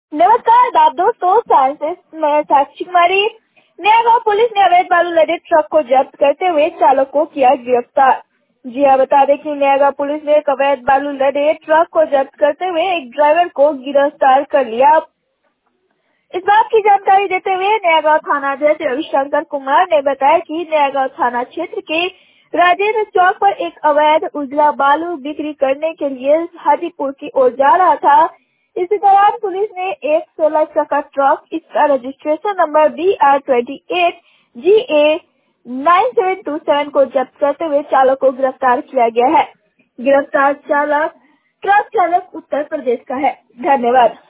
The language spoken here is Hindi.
नमस्कार आप दोस्तों, साइंसिस मैं साक्षी कुमारी। नयागांव पुलिस ने अवैध बालू लदे ट्रक को जब्त करते हुए चालक को किया गिरफ्तार। जी हाँ, बता दें कि नयागांव पुलिस ने एक अवैध बालू लदे ट्रक को जब्त करते हुए एक ड्राइवर को गिरफ्तार कर लिया। इस बात की जानकारी देते हुए नयागांव थाना अध्यक्ष रविशंकर कुमार ने बताया कि नयागांव थाना क्षेत्र के राजेंद्र चौक पर एक अवैध उजला बालू बिक्री करने के लिए हाजीपुर की ओर जा रहा था। इसी दौरान पुलिस ने एक 16 चक्का ट्रक, इसका रजिस्ट्रेशन नंबर BR28GA9727 को जब्त करते हुए चालक को गिरफ्तार किया गया है। गिरफ्तार चालक ट्रक चालक उत्तर प्रदेश का है। धन्यवाद।